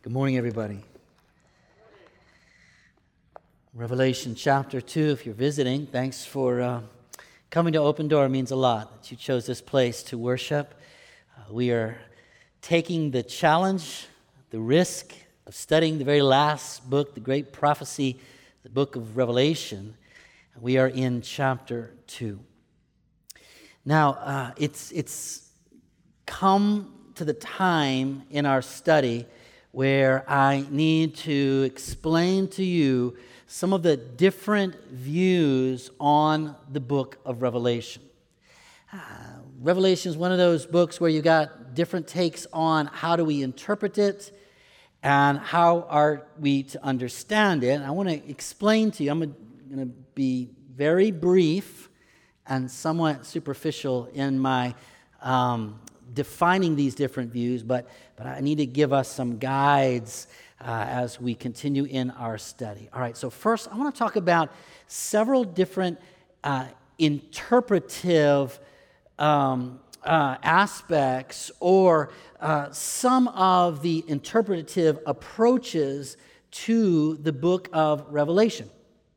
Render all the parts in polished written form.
Good morning, everybody. Revelation chapter 2, if you're visiting, thanks for coming to Open Door. It means a lot that you chose this place to worship. We are taking the challenge, the risk of studying the very last book, the great prophecy, the book of Revelation. We are in chapter 2. Now, it's come to the time in our study where I need to explain to you some of the different views on the book of Revelation. Revelation is one of those books where you got different takes on how do we interpret it and how are we to understand it. I want to explain to you, I'm going to be very brief and somewhat superficial in my defining these different views, but I need to give us some guides as we continue in our study. All right, so first I want to talk about several different interpretive aspects or some of the interpretative approaches to the book of Revelation.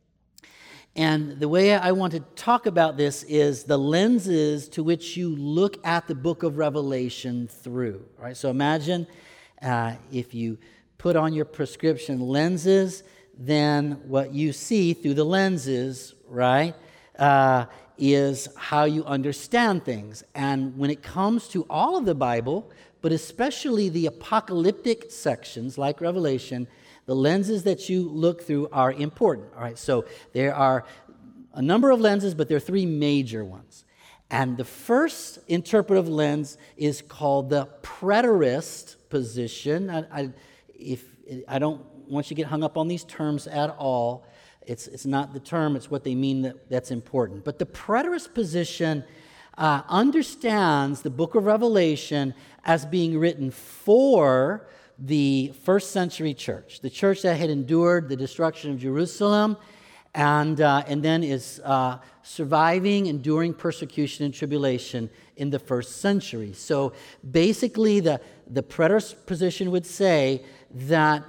And the way I want to talk about this is the lenses to which you look at the book of Revelation through. All right, so imagine if you put on your prescription lenses, then what you see through the lenses, right, is how you understand things. And when it comes to all of the Bible, but especially the apocalyptic sections like Revelation, the lenses that you look through are important. All right, so there are a number of lenses, but there are three major ones. And the first interpretive lens is called the preterist position. I don't want you to get hung up on these terms at all. It's not the term, it's what they mean that's important. But the preterist position understands the book of Revelation as being written for the first century church, the church that had endured the destruction of Jerusalem and then is surviving, enduring persecution and tribulation in the first century. So basically the preterist position would say that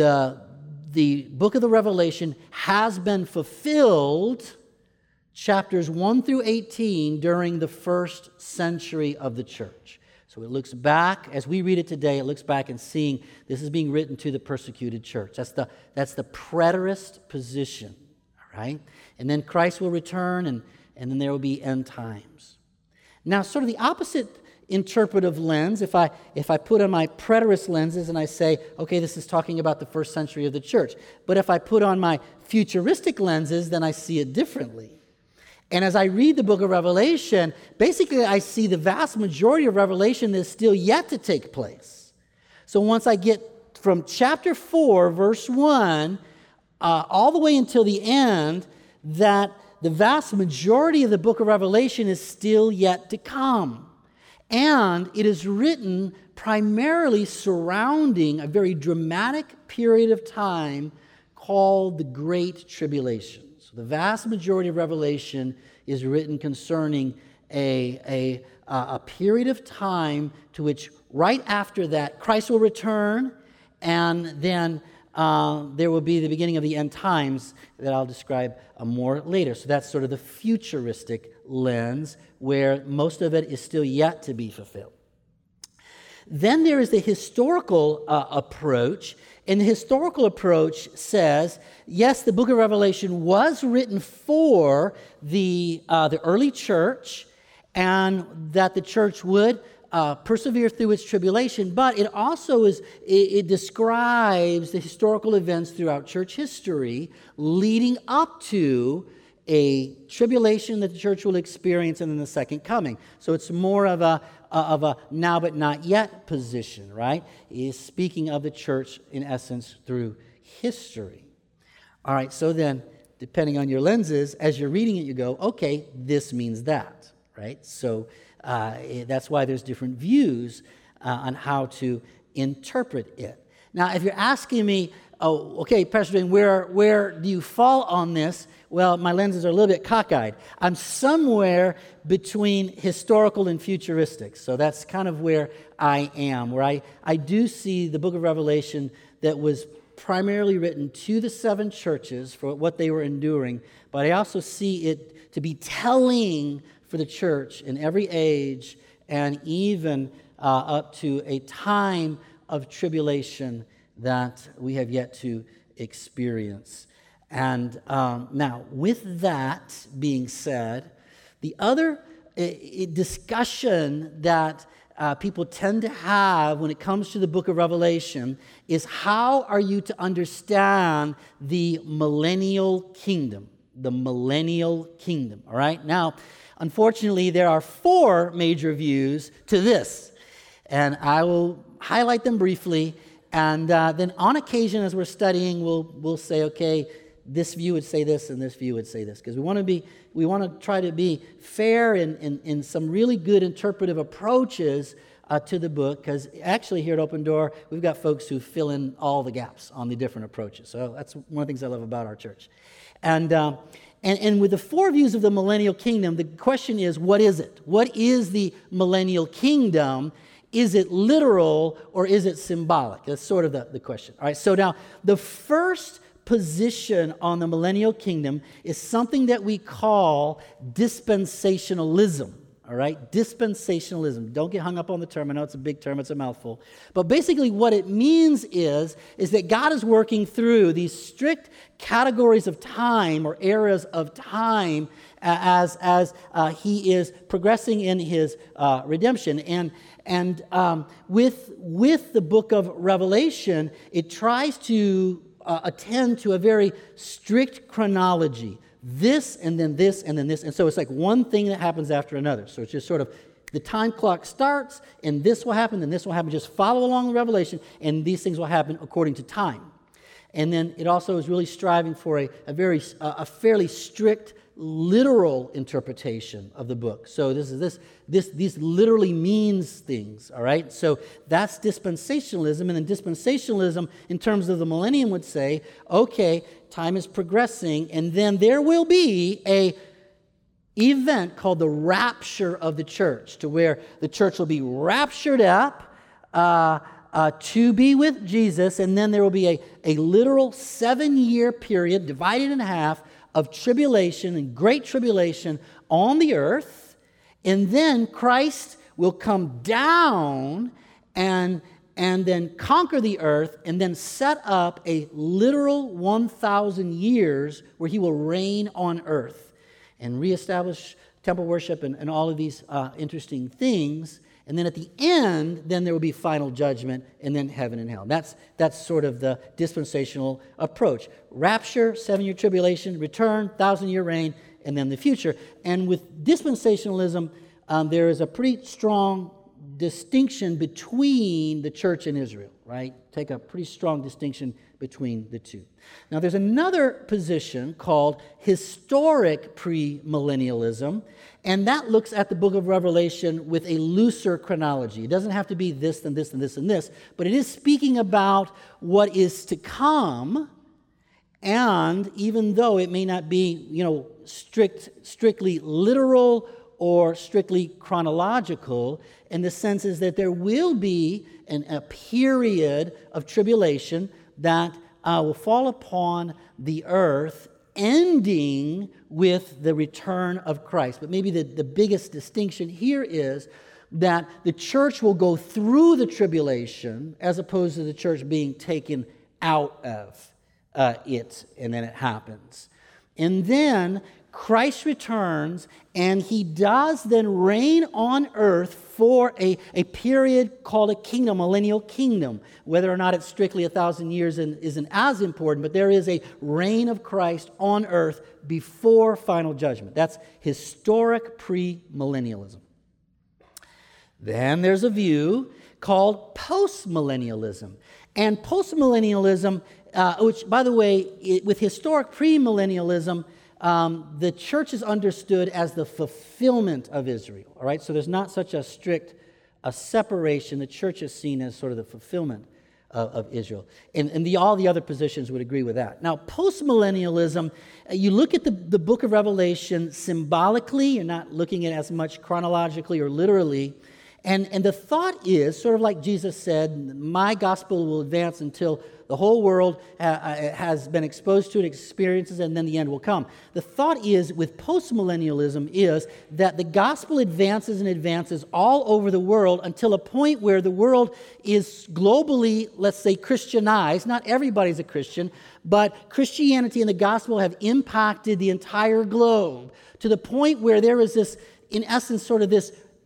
the book of the Revelation has been fulfilled, chapters 1 through 18, during the first century of the church. So it looks back, as we read it today, it looks back and seeing this is being written to the persecuted church. That's the preterist position, all right? And then Christ will return, and then there will be end times. Now, sort of the opposite interpretive lens, if I put on my preterist lenses and I say, okay, this is talking about the first century of the church. But if I put on my futuristic lenses, then I see it differently. And as I read the book of Revelation, basically I see the vast majority of Revelation that's still yet to take place. So once I get from chapter 4, verse 1, all the way until the end, that the vast majority of the book of Revelation is still yet to come. And it is written primarily surrounding a very dramatic period of time called the Great Tribulation. The vast majority of Revelation is written concerning a period of time to which right after that Christ will return, and then there will be the beginning of the end times that I'll describe more later. So that's sort of the futuristic lens where most of it is still yet to be fulfilled. Then there is the historical approach. And the historical approach says, yes, the book of Revelation was written for the early church, and that the church would persevere through its tribulation, but it also it describes the historical events throughout church history leading up to a tribulation that the church will experience and then the second coming. So it's more of a now but not yet position, right? Is speaking of the church in essence through history. All right, so then depending on your lenses, as you're reading it, you go, okay, this means that, right? So that's why there's different views on how to interpret it. Now, if you're asking me, oh, okay, Pastor Dwayne, where do you fall on this? Well, my lenses are a little bit cockeyed. I'm somewhere between historical and futuristic. So that's kind of where I am, where I do see the book of Revelation that was primarily written to the seven churches for what they were enduring, but I also see it to be telling for the church in every age and even up to a time of tribulation that we have yet to experience. And now, with that being said, the other discussion that people tend to have when it comes to the book of Revelation is how are you to understand the millennial kingdom? The millennial kingdom, all right? Now, unfortunately, there are four major views to this, and I will highlight them briefly, and then on occasion as we're studying, we'll say, okay, this view would say this and this view would say this, because we want to try to be fair in some really good interpretive approaches to the book, because actually here at Open Door, we've got folks who fill in all the gaps on the different approaches. So that's one of the things I love about our church. And with the four views of the millennial kingdom, the question is, what is it? What is the millennial kingdom? Is it literal or is it symbolic? That's sort of the question. All right, so now the first position on the millennial kingdom is something that we call dispensationalism. All right, dispensationalism. Don't get hung up on the term. I know it's a big term, it's a mouthful. But basically what it means is that God is working through these strict categories of time or eras of time as he is progressing in his redemption. And with the book of Revelation, it tries to attend to a very strict chronology. This, and then this, and then this. And so it's like one thing that happens after another. So it's just sort of the time clock starts, and this will happen, and this will happen. Just follow along the Revelation, and these things will happen according to time. And then it also is really striving for a fairly strict literal interpretation of the book. So this literally means things, all right? So that's dispensationalism, and then dispensationalism in terms of the millennium would say, okay, time is progressing, and then there will be a event called the rapture of the church, to where the church will be raptured up to be with Jesus, and then there will be a literal 7-year period divided in half of tribulation and great tribulation on the earth, and then Christ will come down and then conquer the earth and then set up a literal 1,000 years where he will reign on earth and reestablish temple worship and all of these interesting things. And then at the end, then there will be final judgment, and then heaven and hell. That's sort of the dispensational approach. Rapture, 7-year tribulation, return, 1,000-year reign, and then the future. And with dispensationalism, there is a pretty strong distinction between the church and Israel, right? Take a pretty strong distinction between the two. Now, there's another position called historic premillennialism, and that looks at the book of Revelation with a looser chronology. It doesn't have to be this and this and this and this, but it is speaking about what is to come, and even though it may not be, strictly literal or strictly chronological, in the sense is that there will be a period of tribulation that will fall upon the earth, ending with the return of Christ. But maybe the biggest distinction here is that the church will go through the tribulation as opposed to the church being taken out of it, and then it happens. And then Christ returns, and he does then reign on earth for a period called a kingdom, millennial kingdom. Whether or not it's strictly 1,000 years isn't as important, but there is a reign of Christ on earth before final judgment. That's historic premillennialism. Then there's a view called postmillennialism. And postmillennialism, which, by the way, with historic premillennialism, the church is understood as the fulfillment of Israel, all right? So there's not such a strict separation. The church is seen as sort of the fulfillment of Israel. And all the other positions would agree with that. Now, postmillennialism, you look at the book of Revelation symbolically, you're not looking at it as much chronologically or literally, and the thought is, sort of like Jesus said, my gospel will advance until the whole world has been exposed to it, experiences, and then the end will come. The thought is, with postmillennialism, is that the gospel advances and advances all over the world until a point where the world is globally, let's say, Christianized. Not everybody's a Christian, but Christianity and the gospel have impacted the entire globe to the point where there is this, in essence, sort of this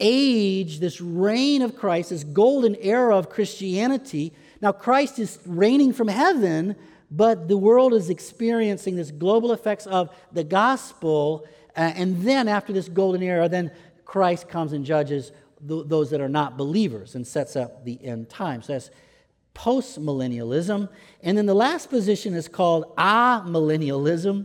age, this reign of Christ, this golden era of Christianity. Now, Christ is reigning from heaven, but the world is experiencing this global effects of the gospel. And then after this golden era, then Christ comes and judges those that are not believers and sets up the end times. So that's post-millennialism. And then the last position is called amillennialism.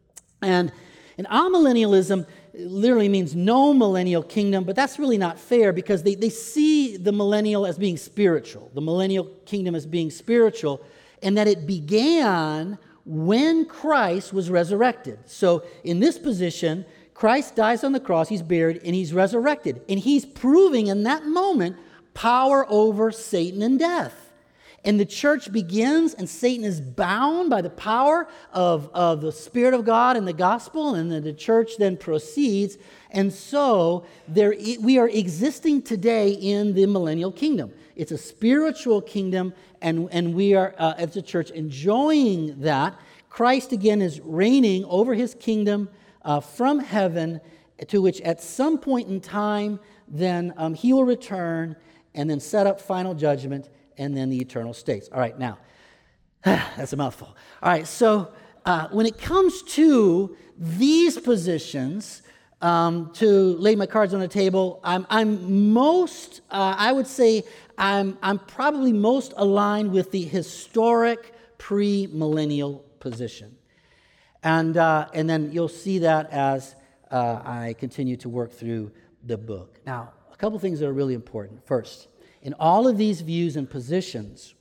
And amillennialism literally means no millennial kingdom, but that's really not fair because they see the millennial as being spiritual, the millennial kingdom as being spiritual, and that it began when Christ was resurrected. So in this position, Christ dies on the cross, he's buried, and he's resurrected. And he's proving in that moment power over Satan and death. And the church begins, and Satan is bound by the power of the Spirit of God and the gospel, and then the church then proceeds. And so we are existing today in the millennial kingdom. It's a spiritual kingdom, and we are, as a church, enjoying that. Christ, again, is reigning over his kingdom from heaven, to which at some point in time, then he will return and then set up final judgment, and then the eternal states. All right, now, that's a mouthful. All right, so when it comes to these positions, to lay my cards on the table, I'm most, I would say, I'm probably most aligned with the historic pre-millennial position. And then you'll see that as I continue to work through the book. Now, a couple things that are really important. First, in all of these views and positions,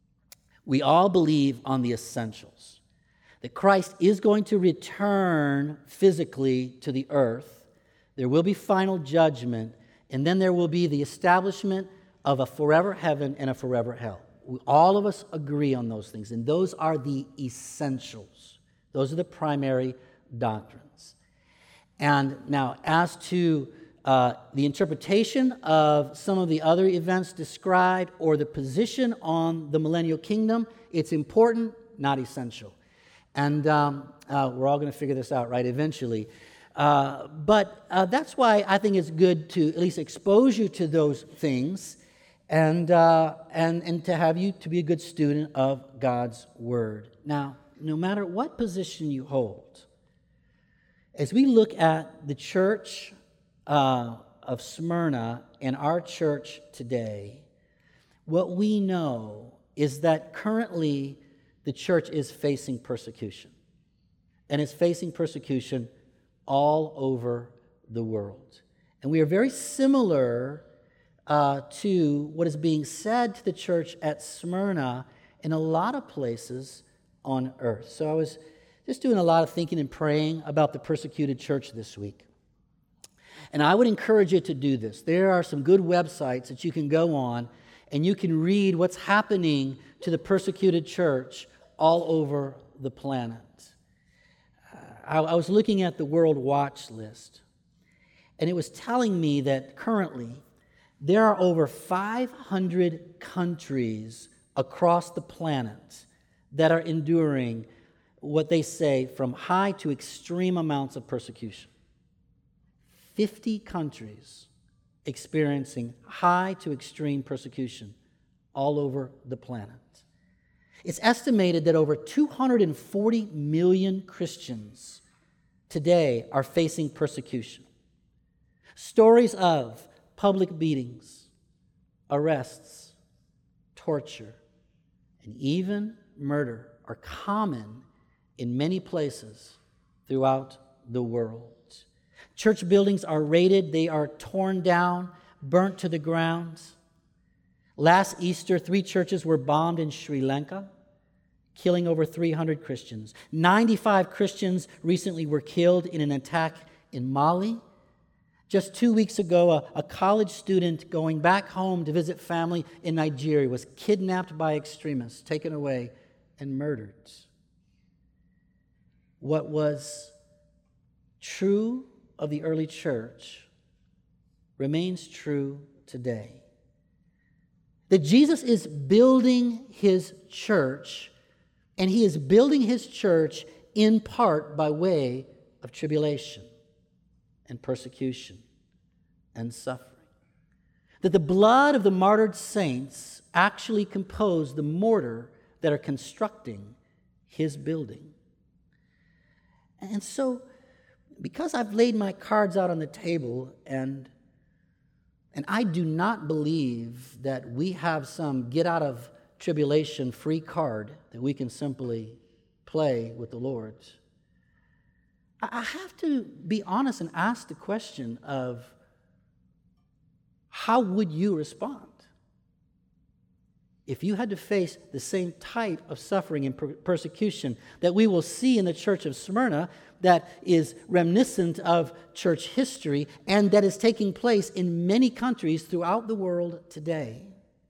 we all believe on the essentials. That Christ is going to return physically to the earth. There will be final judgment, and then there will be the establishment of a forever heaven and a forever hell. All of us agree on those things, and those are the essentials. Those are the primary doctrines. And now, as to the interpretation of some of the other events described or the position on the millennial kingdom, it's important, not essential. And we're all going to figure this out, right, eventually. But that's why I think it's good to at least expose you to those things and to have you to be a good student of God's Word. Now, no matter what position you hold, as we look at the church of Smyrna and our church today, what we know is that currently the church is facing persecution. And it's facing persecution all over the world. And we are very similar to what is being said to the church at Smyrna in a lot of places on earth. So I was just doing a lot of thinking and praying about the persecuted church this week. And I would encourage you to do this. There are some good websites that you can go on, and you can read what's happening to the persecuted church all over the planet. I was looking at the World Watch list, and it was telling me that currently there are over 500 countries across the planet that are enduring what they say from high to extreme amounts of persecution. 50 countries experiencing high to extreme persecution all over the planet. It's estimated that over 240 million Christians today are facing persecution. Stories of public beatings, arrests, torture, and even murder are common in many places throughout the world. Church buildings are raided, they are torn down, burnt to the ground. Last Easter, 3 churches were bombed in Sri Lanka, killing over 300 Christians. 95 Christians recently were killed in an attack in Mali. Just 2 weeks ago, a college student going back home to visit family in Nigeria was kidnapped by extremists, taken away, and murdered. What was true of the early church remains true today. That Jesus is building his church, and he is building his church in part by way of tribulation and persecution and suffering. That the blood of the martyred saints actually compose the mortar that are constructing his building. And so, because I've laid my cards out on the table, and I do not believe that we have some get-out-of-tribulation free card that we can simply play with the Lord, I have to be honest and ask the question of, how would you respond if you had to face the same type of suffering and persecution that we will see in the church of Smyrna, that is reminiscent of church history and that is taking place in many countries throughout the world today?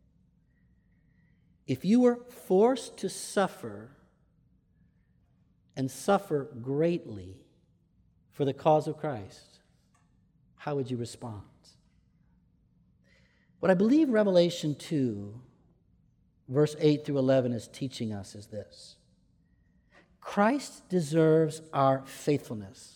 If you were forced to suffer and suffer greatly for the cause of Christ, how would you respond? What I believe Revelation 2, verse 8 through 11 is teaching us is this: Christ deserves our faithfulness,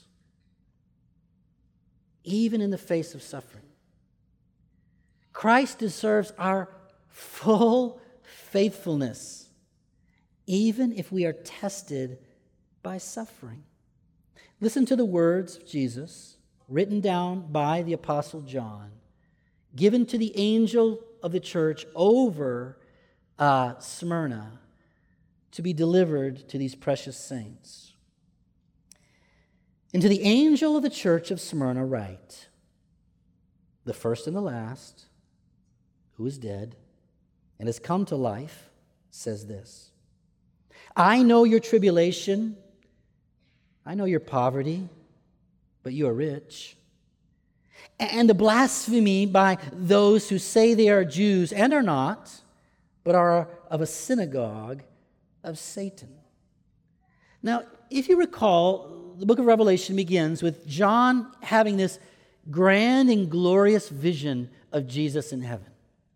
even in the face of suffering. Christ deserves our full faithfulness, even if we are tested by suffering. Listen to the words of Jesus, written down by the Apostle John, given to the angel of the church over Smyrna, to be delivered to these precious saints. And to the angel of the church of Smyrna write, the first and the last, who is dead and has come to life, says this: I know your tribulation, I know your poverty, but you are rich, and the blasphemy by those who say they are Jews and are not, but are of a synagogue of Satan. Now, if you recall, the book of Revelation begins with John having this grand and glorious vision of Jesus in heaven.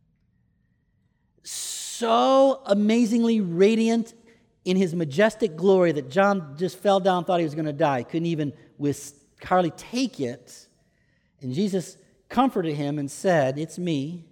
So amazingly radiant in his majestic glory that John just fell down, thought he was going to die, couldn't even hardly take it. And Jesus comforted him and said, it's me.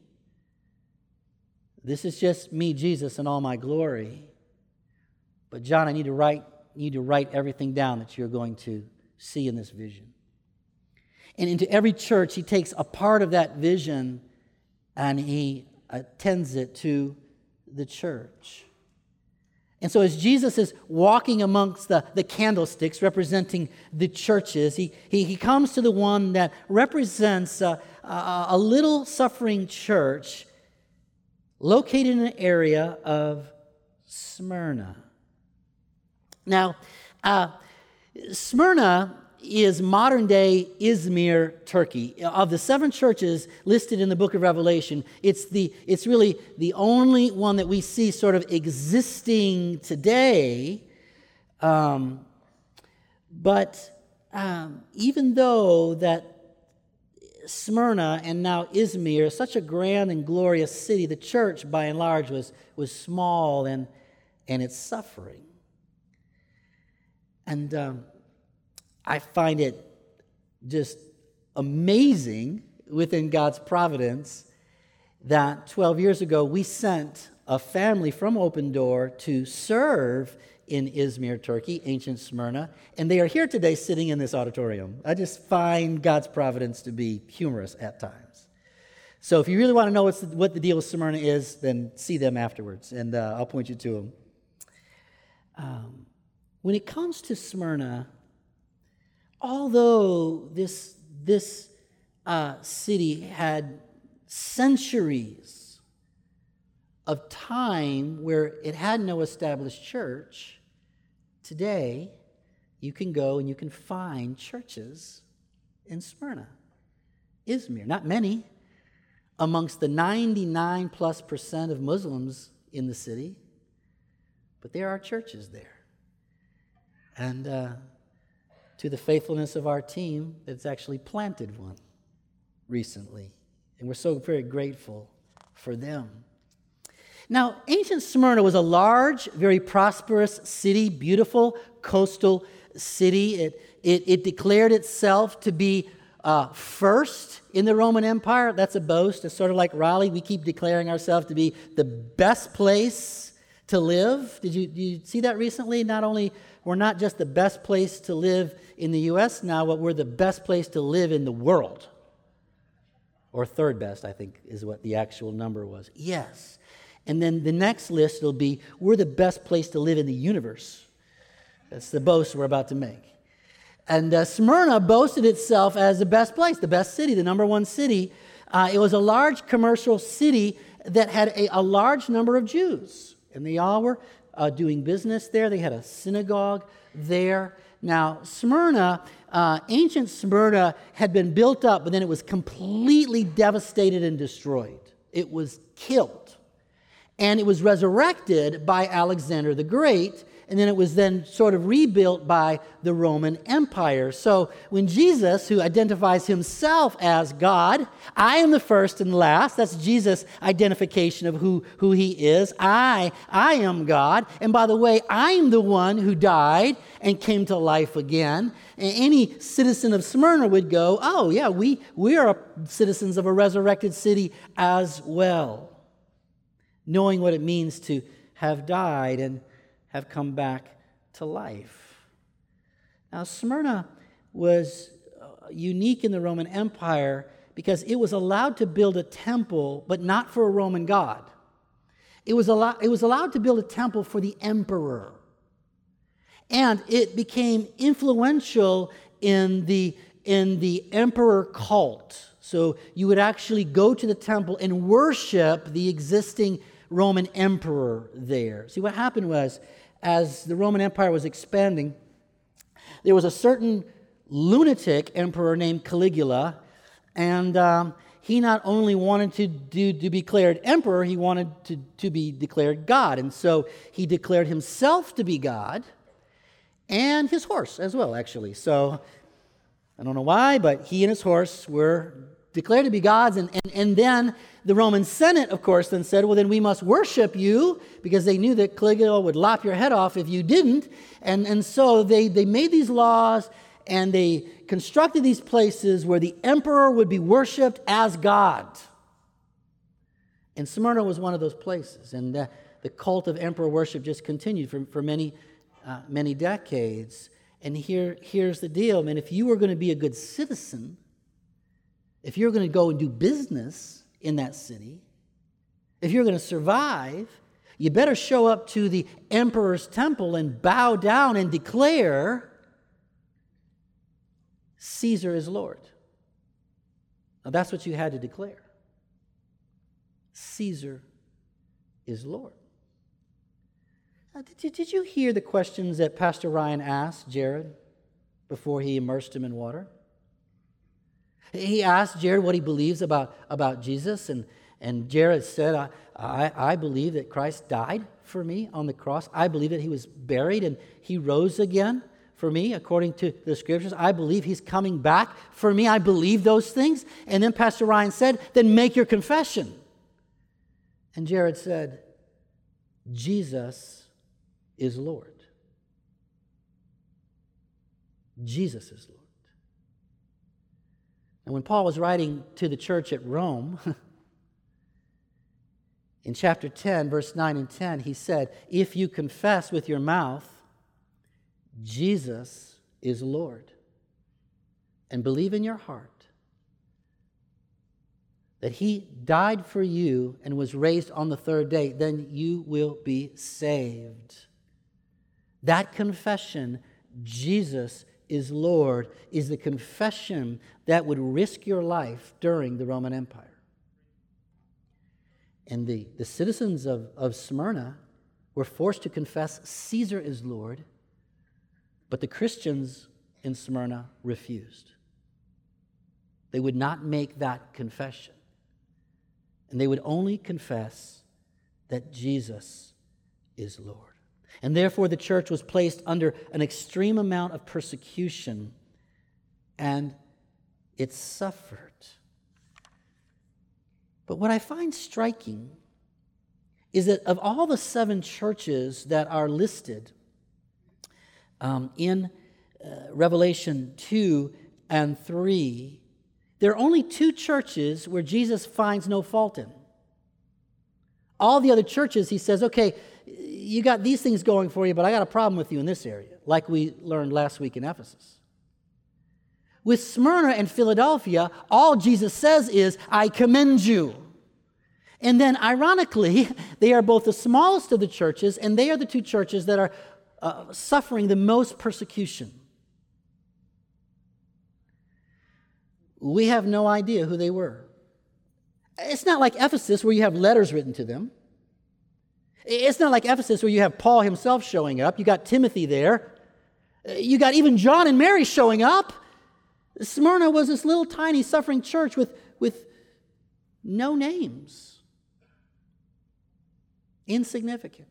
This is just me, Jesus, in all my glory. But John, I need to write everything down that you're going to see in this vision. And into every church, he takes a part of that vision and he attends it to the church. And so as Jesus is walking amongst the candlesticks representing the churches, he comes to the one that represents a little suffering church located in an area of Smyrna. Now, Smyrna is modern-day Izmir, Turkey. Of the 7 churches listed in the book of Revelation, it's really the only one that we see sort of existing today. But even though that Smyrna and now Izmir is such a grand and glorious city, the church, by and large, was small and it's suffering. And I find it just amazing within God's providence that 12 years ago we sent a family from Open Door to serve in Izmir, Turkey, ancient Smyrna, and they are here today sitting in this auditorium. I just find God's providence to be humorous at times. So if you really want to know what the deal with Smyrna is, then see them afterwards, and I'll point you to them. When it comes to Smyrna, although this city had centuries of time where it had no established church, today you can go and you can find churches in Smyrna, Izmir. Not many, amongst the 99+% of Muslims in the city, but there are churches there. And to the faithfulness of our team that's actually planted one recently. And we're so very grateful for them. Now, ancient Smyrna was a large, very prosperous city, beautiful coastal city. It declared itself to be first in the Roman Empire. That's a boast. It's sort of like Raleigh. We keep declaring ourselves to be the best place to live. Did you see that recently? Not only we're not just the best place to live in the U.S. now, but we're the best place to live in the world. Or third best, I think, is what the actual number was. Yes. And then the next list will be, we're the best place to live in the universe. That's the boast we're about to make. And Smyrna boasted itself as the best place, the best city, the number one city. It was a large commercial city that had a large number of Jews. And they all were doing business there. They had a synagogue there. Now, Smyrna, ancient Smyrna had been built up, but then it was completely devastated and destroyed. It was killed. And it was resurrected by Alexander the Great, and then it was then sort of rebuilt by the Roman Empire. So when Jesus, who identifies himself as God, I am the first and last, that's Jesus' identification of who he is. I am God. And by the way, I'm the one who died and came to life again. And any citizen of Smyrna would go, oh yeah, we are citizens of a resurrected city as well. Knowing what it means to have died and have come back to life. Now, Smyrna was unique in the Roman Empire because it was allowed to build a temple, but not for a Roman god. It was allowed to build a temple for the emperor. And it became influential in the emperor cult. So you would actually go to the temple and worship the existing Roman emperor there. See, what happened was, as the Roman Empire was expanding, there was a certain lunatic emperor named Caligula, and he not only wanted to be declared emperor, he wanted to be declared God. And so he declared himself to be God, and his horse as well, actually. So I don't know why, but he and his horse were declared to be gods, and then the Roman Senate, of course, then said, well, then we must worship you, because they knew that Caligula would lop your head off if you didn't. And so they made these laws, and they constructed these places where the emperor would be worshipped as God. And Smyrna was one of those places, and the cult of emperor worship just continued for many decades. And here's the deal, man. If you were going to be a good citizen, if you're going to go and do business in that city, if you're going to survive, you better show up to the emperor's temple and bow down and declare, Caesar is Lord. Now that's what you had to declare. Caesar is Lord. Now, did you hear the questions that Pastor Ryan asked Jared before he immersed him in water? He asked Jared what he believes about Jesus, and Jared said, I believe that Christ died for me on the cross. I believe that he was buried and he rose again for me according to the scriptures. I believe he's coming back for me. I believe those things. And then Pastor Ryan said, then make your confession. And Jared said, Jesus is Lord. Jesus is Lord. And when Paul was writing to the church at Rome, in chapter 10, verse 9 and 10, he said, if you confess with your mouth Jesus is Lord, and believe in your heart that he died for you and was raised on the third day, then you will be saved. That confession, Jesus is Lord, is the confession that would risk your life during the Roman Empire. And the citizens of Smyrna were forced to confess Caesar is Lord, but the Christians in Smyrna refused. They would not make that confession. And they would only confess that Jesus is Lord. And therefore the church was placed under an extreme amount of persecution, and it suffered. But what I find striking is that of all the 7 churches that are listed in Revelation 2 and 3, there are only 2 churches where Jesus finds no fault in. All the other churches, he says, okay, you got these things going for you, but I got a problem with you in this area, like we learned last week in Ephesus. With Smyrna and Philadelphia, all Jesus says is, I commend you. And then, ironically, they are both the smallest of the churches, and they are the 2 churches that are suffering the most persecution. We have no idea who they were. It's not like Ephesus where you have letters written to them. It's not like Ephesus where you have Paul himself showing up. You got Timothy there. You got even John and Mary showing up. Smyrna was this little tiny suffering church with no names. Insignificant.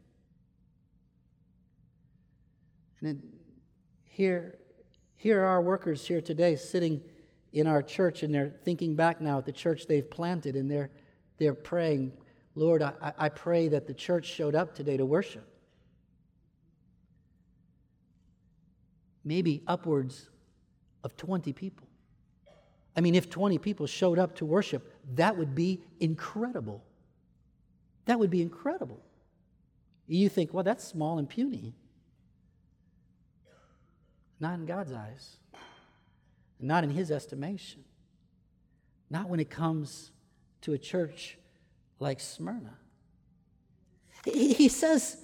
And then here are our workers here today sitting in our church, and they're thinking back now at the church they've planted, and they're praying, Lord, I pray that the church showed up today to worship. Maybe upwards of 20 people. I mean, if 20 people showed up to worship, that would be incredible. That would be incredible. You think, well, that's small and puny. Not in God's eyes. Not in His estimation. Not when it comes to a church like Smyrna. He says,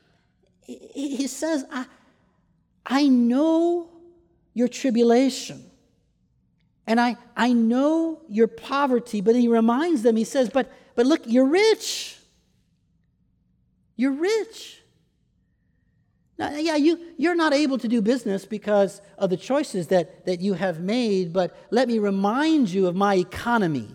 I know your tribulation. And I know your poverty. But he reminds them, he says, but look, you're rich. You're rich. Now, yeah, you're not able to do business because of the choices that you have made, but let me remind you of my economy.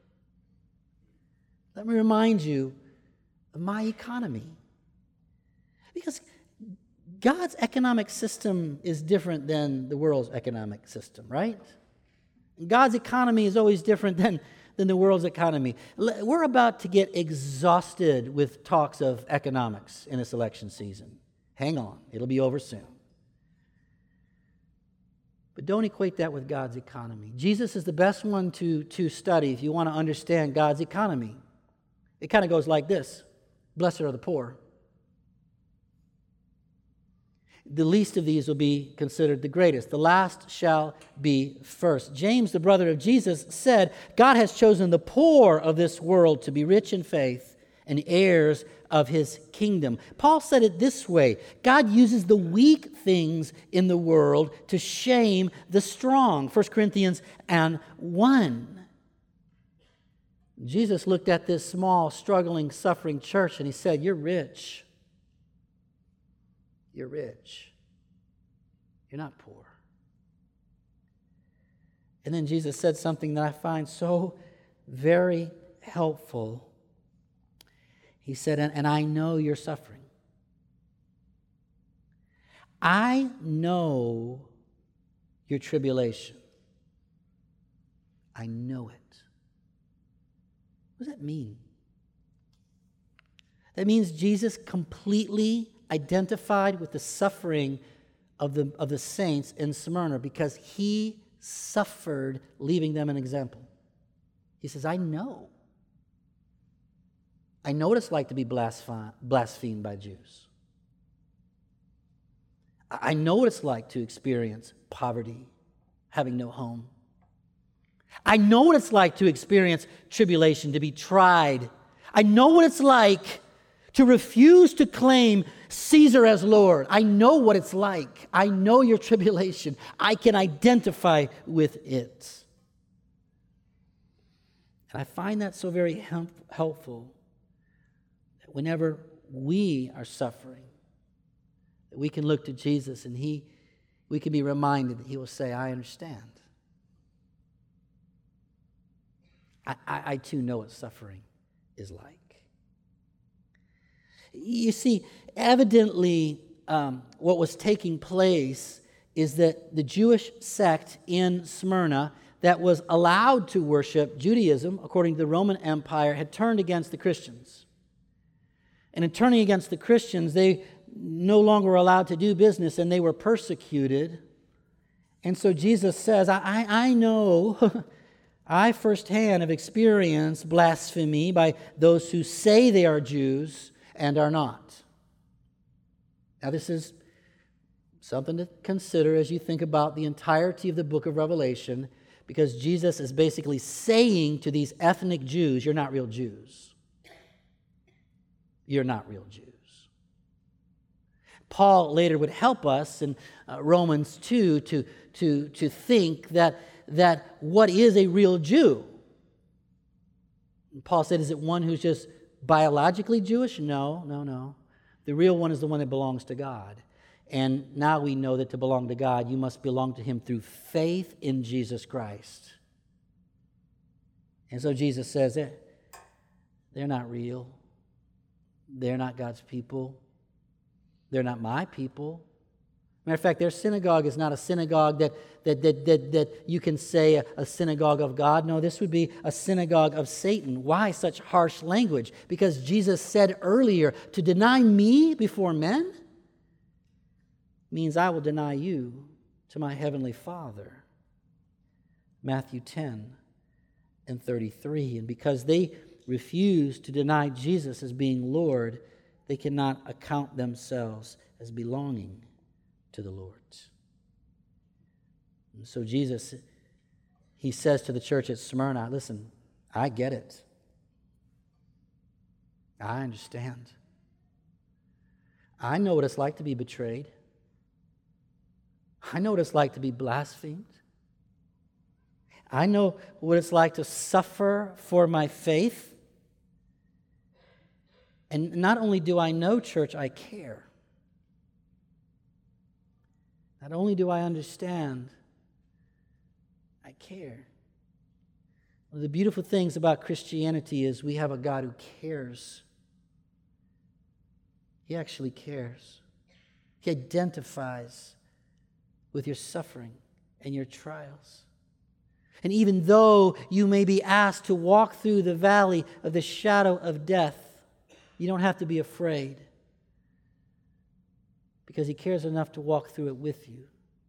Let me remind you of my economy. Because God's economic system is different than the world's economic system, right? God's economy is always different than the world's economy. We're about to get exhausted with talks of economics in this election season. Hang on, it'll be over soon. But don't equate that with God's economy. Jesus is the best one to study if you want to understand God's economy. It kind of goes like this. Blessed are the poor. The least of these will be considered the greatest. The last shall be first. James, the brother of Jesus, said, God has chosen the poor of this world to be rich in faith and heirs of His kingdom. Paul said it this way: God uses the weak things in the world to shame the strong. 1 Corinthians 1. Jesus looked at this small, struggling, suffering church and He said, you're rich. You're rich. You're not poor. And then Jesus said something that I find so very helpful. He said, and I know you're suffering. I know your tribulation. I know it. What does that mean? That means Jesus completely identified with the suffering of the saints in Smyrna because He suffered, leaving them an example. He says, I know. I know what it's like to be blasphemed by Jews. I know what it's like to experience poverty, having no home. I know what it's like to experience tribulation, to be tried. I know what it's like to refuse to claim Caesar as Lord. I know what it's like. I know your tribulation. I can identify with it. And I find that so very helpful Whenever we are suffering, that we can look to Jesus and we can be reminded that He will say, I understand. I too know what suffering is like. You see, evidently, what was taking place is that the Jewish sect in Smyrna that was allowed to worship Judaism, according to the Roman Empire, had turned against the Christians. And in turning against the Christians, they no longer were allowed to do business, and they were persecuted. And so Jesus says, I know, I firsthand have experienced blasphemy by those who say they are Jews and are not. Now, this is something to consider as you think about the entirety of the book of Revelation, because Jesus is basically saying to these ethnic Jews, you're not real Jews. You're not real Jews. Paul later would help us in Romans 2 to think that what is a real Jew? And Paul said, is it one who's just biologically Jewish? No. The real one is the one that belongs to God. And now we know that to belong to God, you must belong to Him through faith in Jesus Christ. And so Jesus says, they're not real. They're not God's people. They're not my people. Matter of fact, their synagogue is not a synagogue that you can say a synagogue of God. No, this would be a synagogue of Satan. Why such harsh language? Because Jesus said earlier, to deny me before men means I will deny you to my heavenly Father. Matthew 10:33. And because they refuse to deny Jesus as being Lord, they cannot account themselves as belonging to the Lord. And so Jesus, He says to the church at Smyrna, listen, I get it. I understand. I know what it's like to be betrayed. I know what it's like to be blasphemed. I know what it's like to suffer for my faith. And not only do I know, church, I care. Not only do I understand, I care. One of the beautiful things about Christianity is we have a God who cares. He actually cares. He identifies with your suffering and your trials. And even though you may be asked to walk through the valley of the shadow of death, you don't have to be afraid, because He cares enough to walk through it with you.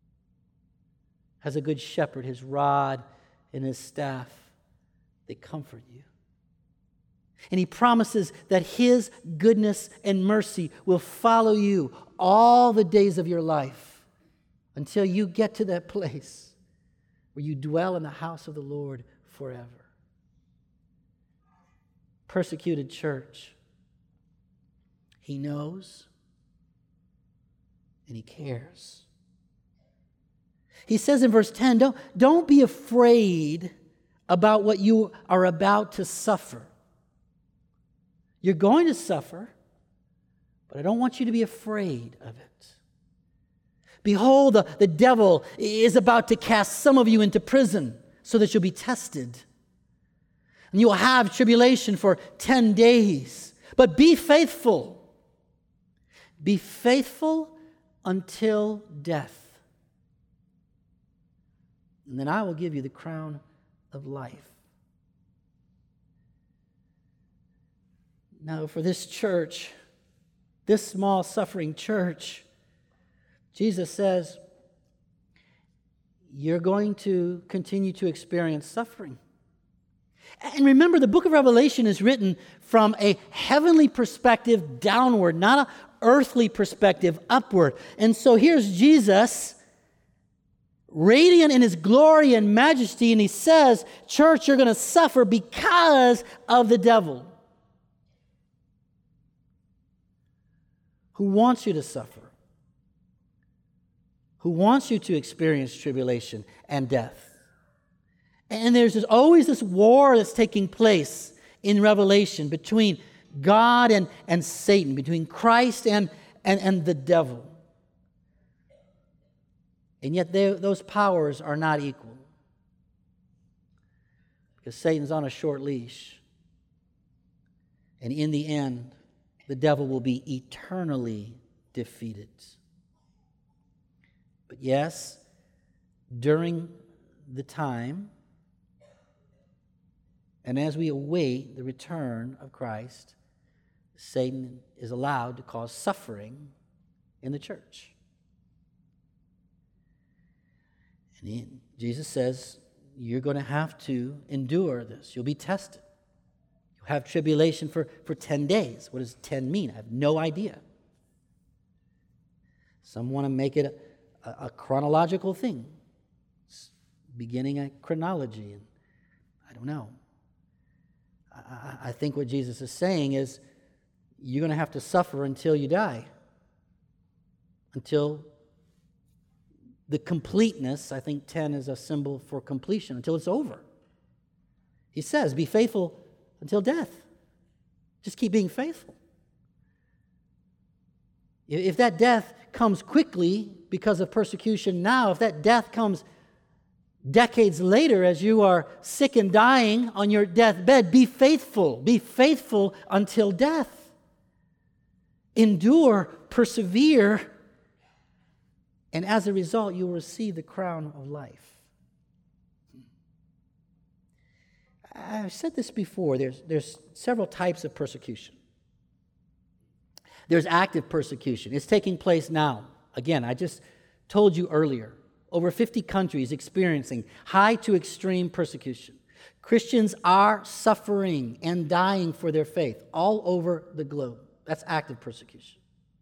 As a good shepherd, His rod and His staff, they comfort you. And He promises that His goodness and mercy will follow you all the days of your life until you get to that place where you dwell in the house of the Lord forever. Persecuted church, He knows and He cares. He says in verse 10, don't be afraid about what you are about to suffer. You're going to suffer, but I don't want you to be afraid of it. Behold, the devil is about to cast some of you into prison so that you'll be tested. And you will have tribulation for 10 days. But be faithful. Be faithful until death. And then I will give you the crown of life. Now, for this church, this small suffering church, Jesus says, you're going to continue to experience suffering. And remember, the book of Revelation is written from a heavenly perspective downward, not an earthly perspective upward. And so here's Jesus, radiant in His glory and majesty, and He says, church, you're going to suffer because of the devil, who wants you to suffer, who wants you to experience tribulation and death. And there's always this war that's taking place in Revelation between God and Satan, between Christ and the devil. And yet those powers are not equal. Because Satan's on a short leash. And in the end, the devil will be eternally defeated. But yes, during the time, and as we await the return of Christ, Satan is allowed to cause suffering in the church. And Jesus says, you're going to have to endure this. You'll be tested. You'll have tribulation for 10 days. What does 10 mean? I have no idea. Some want to make it a chronological thing, beginning a chronology, and I don't know. I think what Jesus is saying is you're going to have to suffer until you die, until the completeness. I think 10 is a symbol for completion, until it's over. He says, be faithful until death. Just keep being faithful. If that death comes quickly because of persecution now, if that death comes decades later as you are sick and dying on your deathbed, be faithful. Be faithful until death. Endure, persevere, and as a result, you will receive the crown of life. I've said this before. There's several types of persecution. There's active persecution. It's taking place now. Again, I just told you earlier, over 50 countries experiencing high to extreme persecution. Christians are suffering and dying for their faith all over the globe. That's active persecution.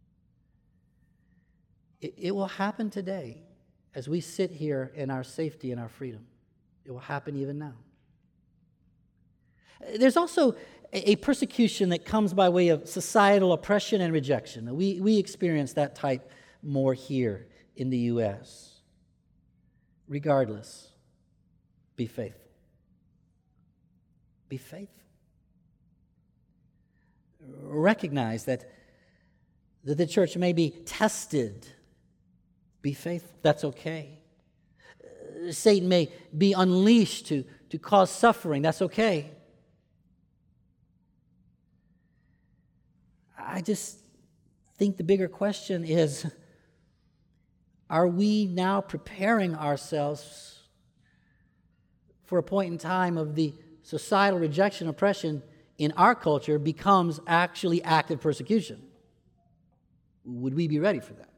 It will happen today as we sit here in our safety and our freedom. It will happen even now. There's also a persecution that comes by way of societal oppression and rejection. We experience that type more here in the U.S. Regardless, be faithful. Be faithful. Recognize that the church may be tested. Be faithful. That's okay. Satan may be unleashed to cause suffering. That's okay. I just think the bigger question is, are we now preparing ourselves for a point in time of the societal rejection, oppression in our culture becomes actually active persecution? Would we be ready for that?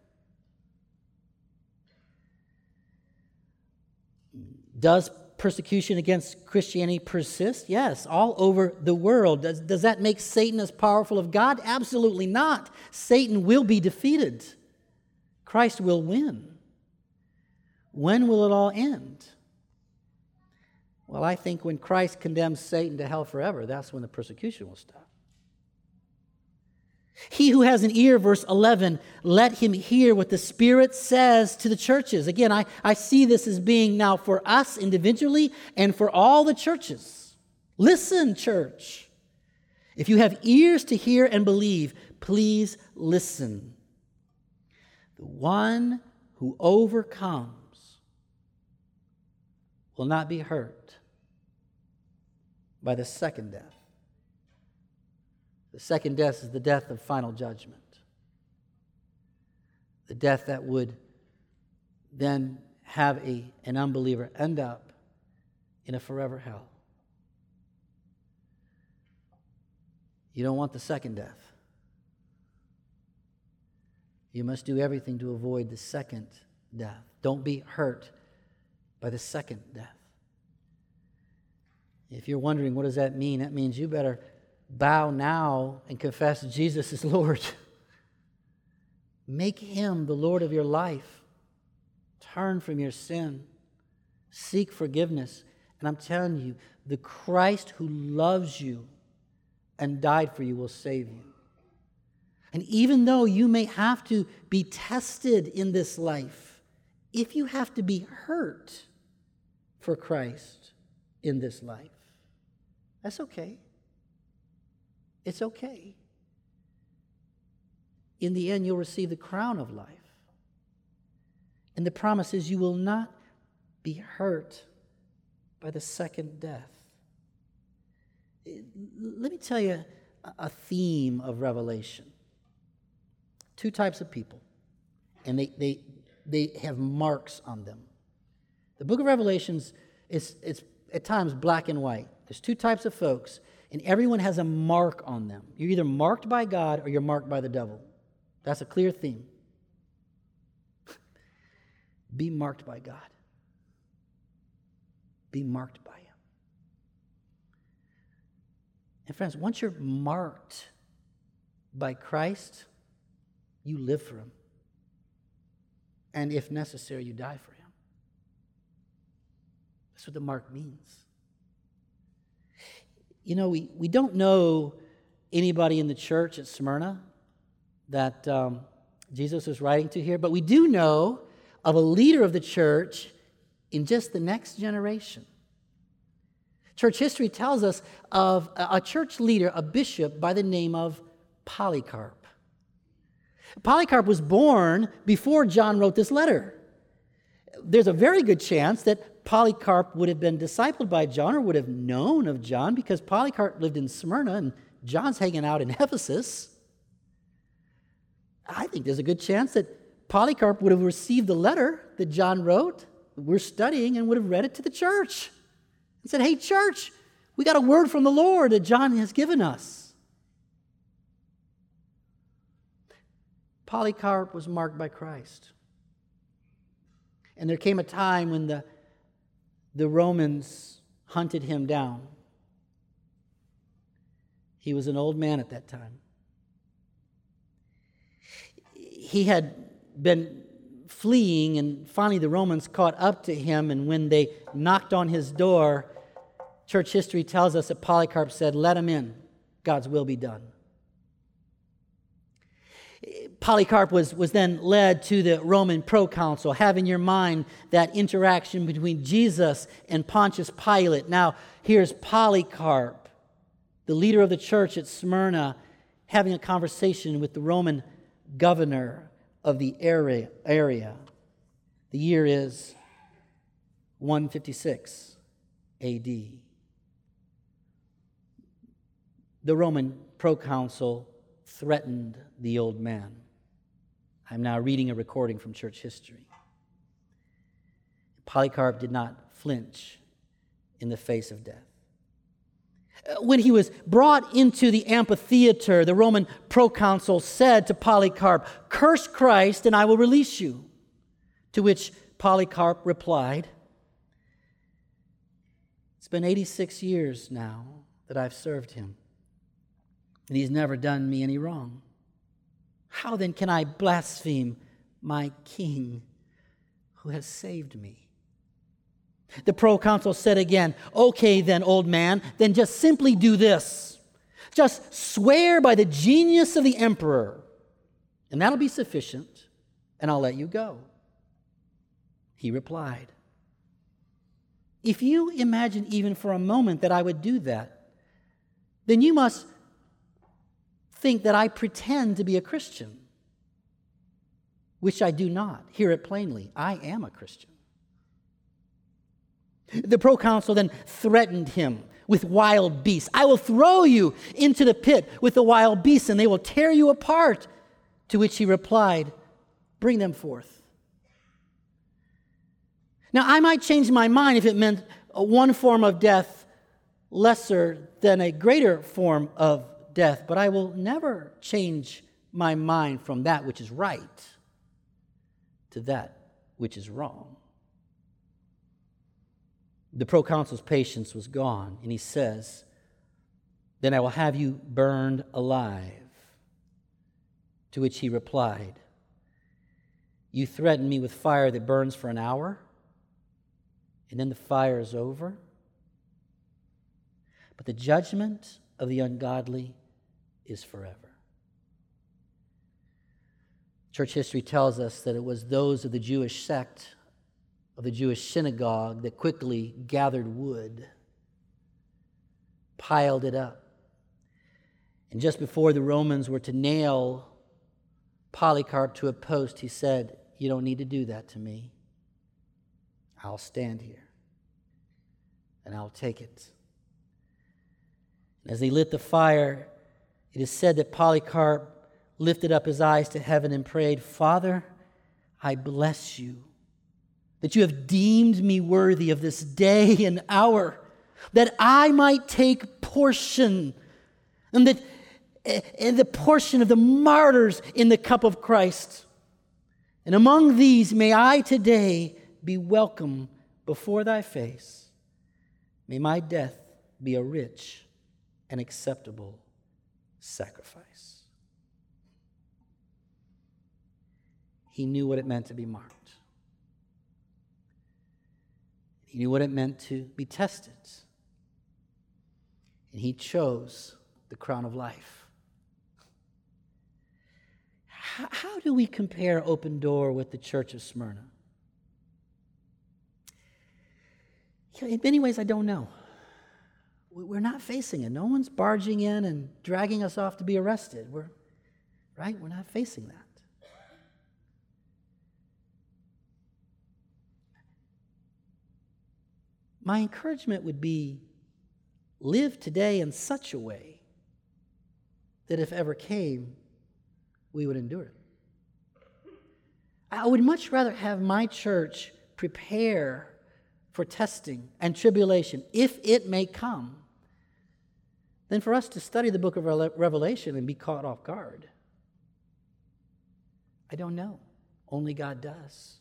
Does persecution against Christianity persist? Yes, all over the world. Does that make Satan as powerful as God? Absolutely not. Satan will be defeated. Christ will win. When will it all end? Well, I think when Christ condemns Satan to hell forever, that's when the persecution will stop. He who has an ear, verse 11, let him hear what the Spirit says to the churches. Again, I see this as being now for us individually and for all the churches. Listen, church. If you have ears to hear and believe, please listen. The one who overcomes will not be hurt by the second death. The second death is the death of final judgment. The death that would then have an unbeliever end up in a forever hell. You don't want the second death. You must do everything to avoid the second death. Don't be hurt by the second death. If you're wondering, what does that mean? That means you better bow now and confess Jesus is Lord. Make Him the Lord of your life. Turn from your sin. Seek forgiveness. And I'm telling you, the Christ who loves you and died for you will save you. And even though you may have to be tested in this life, if you have to be hurt for Christ in this life, that's okay. It's okay. In the end, you'll receive the crown of life. And the promise is you will not be hurt by the second death. Let me tell you a theme of Revelation. Two types of people, and they have marks on them. The book of Revelations is at times black and white. There's two types of folks, and everyone has a mark on them. You're either marked by God or you're marked by the devil. That's a clear theme. Be marked by God. Be marked by Him. And friends, once you're marked by Christ, you live for Him. And if necessary, you die for Him. That's what the mark means. You know, we don't know anybody in the church at Smyrna that Jesus is writing to here, but we do know of a leader of the church in just the next generation. Church history tells us of a church leader, a bishop by the name of Polycarp. Polycarp was born before John wrote this letter. There's a very good chance that Polycarp would have been discipled by John or would have known of John because Polycarp lived in Smyrna and John's hanging out in Ephesus. I think there's a good chance that Polycarp would have received the letter that John wrote, we're studying, and would have read it to the church and said, hey, church, we got a word from the Lord that John has given us. Polycarp was marked by Christ. And there came a time when the Romans hunted him down. He was an old man at that time. He had been fleeing, and finally the Romans caught up to him, and when they knocked on his door, church history tells us that Polycarp said, let him in, God's will be done. Polycarp was then led to the Roman proconsul. Have in your mind that interaction between Jesus and Pontius Pilate. Now, here's Polycarp, the leader of the church at Smyrna, having a conversation with the Roman governor of the area. The year is 156 A.D. The Roman proconsul threatened the old man. I'm now reading a recording from church history. Polycarp did not flinch in the face of death. When he was brought into the amphitheater, the Roman proconsul said to Polycarp, curse Christ and I will release you. To which Polycarp replied, it's been 86 years now that I've served him, and he's never done me any wrong. How then can I blaspheme my king who has saved me? The proconsul said again, okay then, old man, then just simply do this. Just swear by the genius of the emperor, and that'll be sufficient, and I'll let you go. He replied, if you imagine even for a moment that I would do that, then you must think that I pretend to be a Christian, which I do not. Hear it plainly. I am a Christian. The proconsul then threatened him with wild beasts. I will throw you into the pit with the wild beasts, and they will tear you apart. To which he replied, bring them forth. Now, I might change my mind if it meant one form of death lesser than a greater form of death, but I will never change my mind from that which is right to that which is wrong. The proconsul's patience was gone, and he says, then I will have you burned alive. To which he replied, you threaten me with fire that burns for an hour, and then the fire is over? But the judgment of the ungodly is forever. Church history tells us that it was those of the Jewish sect, of the Jewish synagogue, that quickly gathered wood, piled it up, And just before the Romans were to nail Polycarp to a post, he said, "You don't need to do that to me. I'll stand here, and I'll take it." As they lit the fire, it is said that Polycarp lifted up his eyes to heaven and prayed, "Father, I bless you, that you have deemed me worthy of this day and hour, that I might take portion and the portion of the martyrs in the cup of Christ. And among these may I today be welcome before thy face. May my death be a rich and acceptable sacrifice." He knew what it meant to be marked. He knew what it meant to be tested. And he chose the crown of life. How do we compare Open Door with the Church of Smyrna? In many ways, I don't know. We're not facing it. No one's barging in and dragging us off to be arrested. We're not facing that. My encouragement would be, live today in such a way that if ever came, we would endure it. I would much rather have my church prepare for testing and tribulation, if it may come, than for us to study the book of Revelation and be caught off guard. I don't know. Only God does.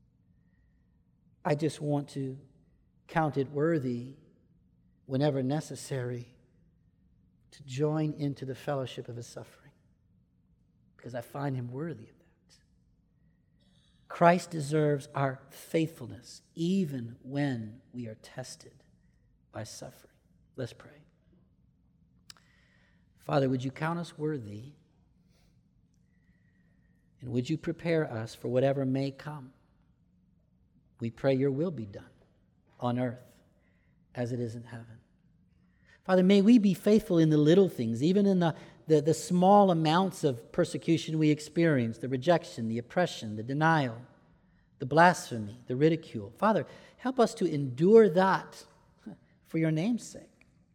I just want to count it worthy, whenever necessary, to join into the fellowship of his suffering, because I find him worthy of that. Christ deserves our faithfulness, even when we are tested by suffering. Let's pray. Father, would you count us worthy, and would you prepare us for whatever may come? We pray your will be done on earth as it is in heaven. Father, may we be faithful in the little things, even in the small amounts of persecution we experience, the rejection, the oppression, the denial, the blasphemy, the ridicule. Father, help us to endure that for your name's sake.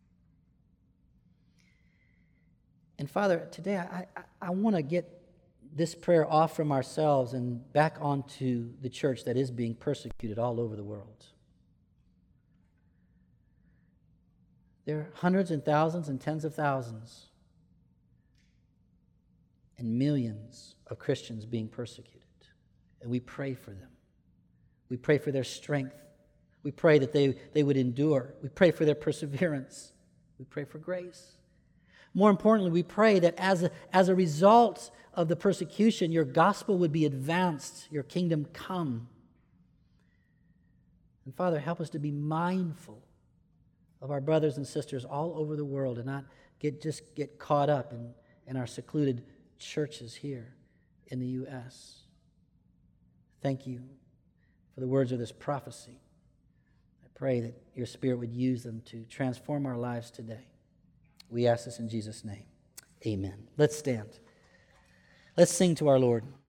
And Father, today I want to get this prayer off from ourselves and back onto the church that is being persecuted all over the world. There are hundreds and thousands and tens of thousands and millions of Christians being persecuted. And we pray for them. We pray for their strength. We pray that they would endure. We pray for their perseverance. We pray for grace. More importantly, we pray that as a result of the persecution, your gospel would be advanced, your kingdom come. And Father, help us to be mindful of our brothers and sisters all over the world and not get caught up in our secluded churches here in the U.S. Thank you for the words of this prophecy. I pray that your Spirit would use them to transform our lives today. We ask this in Jesus' name. Amen. Let's stand. Let's sing to our Lord.